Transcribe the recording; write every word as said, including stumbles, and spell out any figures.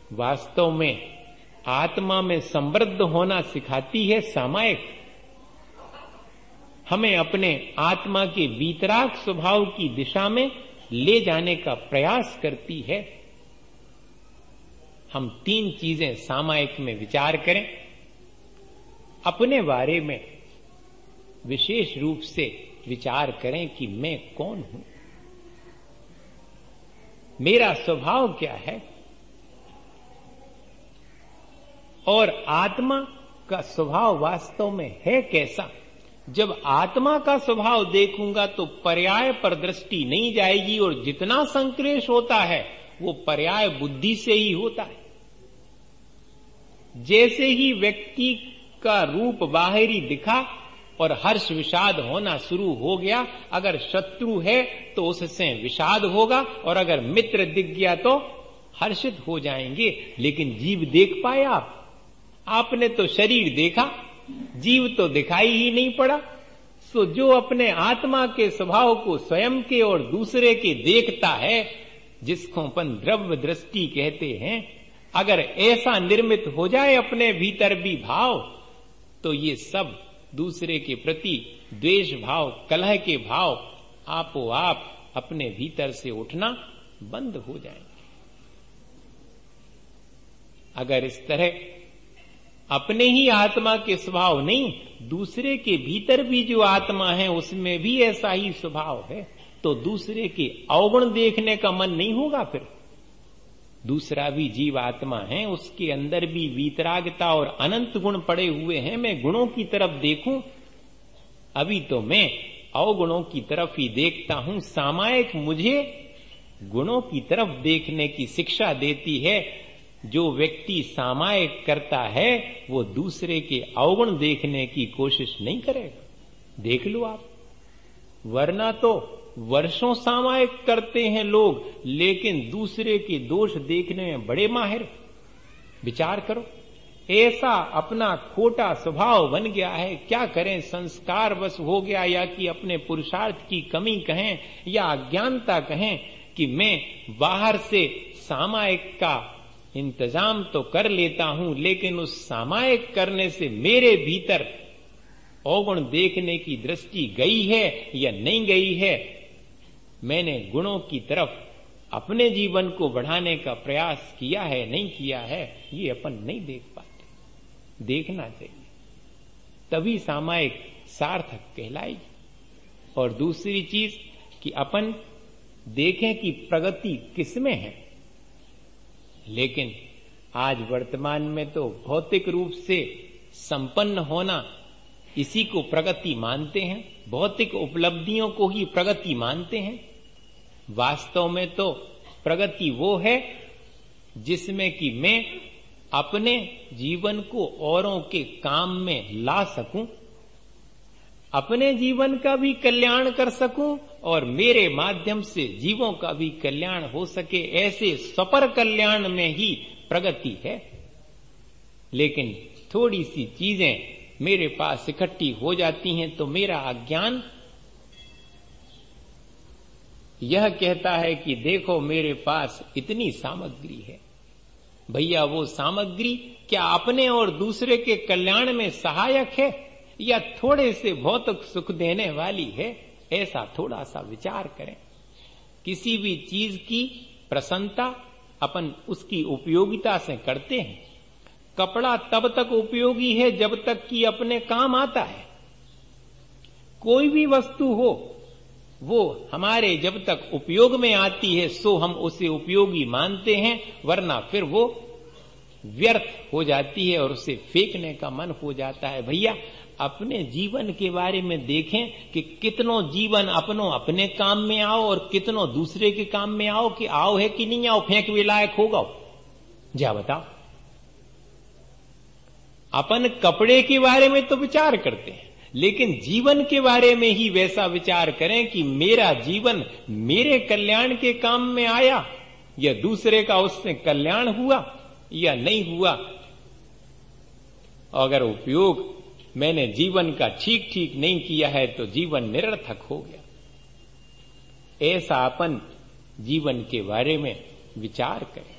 वास्तव में आत्मा में समृद्ध होना सिखाती है सामायिक। हमें अपने आत्मा के वीतराग स्वभाव की दिशा में ले जाने का प्रयास करती है। हम तीन चीजें सामायिक में विचार करें। अपने बारे में विशेष रूप से विचार करें कि मैं कौन हूं, मेरा स्वभाव क्या है, और आत्मा का स्वभाव वास्तव में है कैसा। जब आत्मा का स्वभाव देखूंगा तो पर्याय पर दृष्टि नहीं जाएगी, और जितना संक्लेश होता है वो पर्याय बुद्धि से ही होता है। जैसे ही व्यक्ति का रूप बाहरी दिखा और हर्ष विषाद होना शुरू हो गया, अगर शत्रु है तो उससे विषाद होगा, और अगर मित्र दिख गया तो हर्षित हो जाएंगे। लेकिन जीव देख पाए आप? आपने तो शरीर देखा, जीव तो दिखाई ही नहीं पड़ा। सो जो अपने आत्मा के स्वभाव को स्वयं के और दूसरे के देखता है, जिसको अपन द्रव्य दृष्टि कहते हैं, अगर ऐसा निर्मित हो जाए अपने भीतर भी भाव, तो ये सब दूसरे के प्रति द्वेष भाव, कलह के भाव आपो आप अपने भीतर से उठना बंद हो जाएंगे। अगर इस तरह अपने ही आत्मा के स्वभाव नहीं, दूसरे के भीतर भी जो आत्मा है उसमें भी ऐसा ही स्वभाव है, तो दूसरे के अवगुण देखने का मन नहीं होगा। फिर दूसरा भी जीव आत्मा है, उसके अंदर भी वीतरागता और अनंत गुण पड़े हुए हैं। मैं गुणों की तरफ देखूं? अभी तो मैं अवगुणों की तरफ ही देखता हूं। सामायिक मुझे गुणों की तरफ देखने की शिक्षा देती है। जो व्यक्ति सामायिक करता है वो दूसरे के अवगुण देखने की कोशिश नहीं करेगा। देख लो आप, वरना तो वर्षों सामायिक करते हैं लोग, लेकिन दूसरे के दोष देखने में बड़े माहिर। विचार करो, ऐसा अपना खोटा स्वभाव बन गया है। क्या करें, संस्कार बस हो गया, या कि अपने पुरुषार्थ की कमी कहें या अज्ञानता कहें, कि मैं बाहर से सामायिक का इंतजाम तो कर लेता हूं, लेकिन उस सामायिक करने से मेरे भीतर अवगुण देखने की दृष्टि गई है या नहीं गई है। मैंने गुणों की तरफ अपने जीवन को बढ़ाने का प्रयास किया है नहीं किया है, ये अपन नहीं देख पाते। देखना चाहिए, तभी सामायिक सार्थक कहलाएगी। और दूसरी चीज कि अपन देखें कि प्रगति किसमें है। लेकिन आज वर्तमान में तो भौतिक रूप से संपन्न होना, इसी को प्रगति मानते हैं। भौतिक उपलब्धियों को ही प्रगति मानते हैं। वास्तव में तो प्रगति वो है जिसमें कि मैं अपने जीवन को औरों के काम में ला सकूं, अपने जीवन का भी कल्याण कर सकूं, और मेरे माध्यम से जीवों का भी कल्याण हो सके। ऐसे सपर कल्याण में ही प्रगति है। लेकिन थोड़ी सी चीजें मेरे पास इकट्ठी हो जाती हैं तो मेरा अज्ञान यह कहता है कि देखो मेरे पास इतनी सामग्री है। भैया वो सामग्री क्या अपने और दूसरे के कल्याण में सहायक है, या थोड़े से भौतिक सुख देने वाली है? ऐसा थोड़ा सा विचार करें। किसी भी चीज की प्रसन्नता अपन उसकी उपयोगिता से करते हैं। कपड़ा तब तक उपयोगी है जब तक कि अपने काम आता है। कोई भी वस्तु हो, वो हमारे जब तक उपयोग में आती है सो हम उसे उपयोगी मानते हैं, वरना फिर वो व्यर्थ हो जाती है और उसे फेंकने का मन हो जाता है। भैया अपने जीवन के बारे में देखें कि कितनों जीवन अपनों अपने काम में आओ और कितनों दूसरे के काम में आओ, कि आओ है कि नहीं आओ, फेंक भी लायक होगा। जा बताओ। अपन कपड़े के बारे में तो विचार करते हैं, लेकिन जीवन के बारे में ही वैसा विचार करें कि मेरा जीवन मेरे कल्याण के काम में आया, या दूसरे का उससे कल्याण हुआ या नहीं हुआ। अगर उपयोग मैंने जीवन का ठीक ठीक नहीं किया है तो जीवन निरर्थक हो गया। ऐसा अपन जीवन के बारे में विचार करें।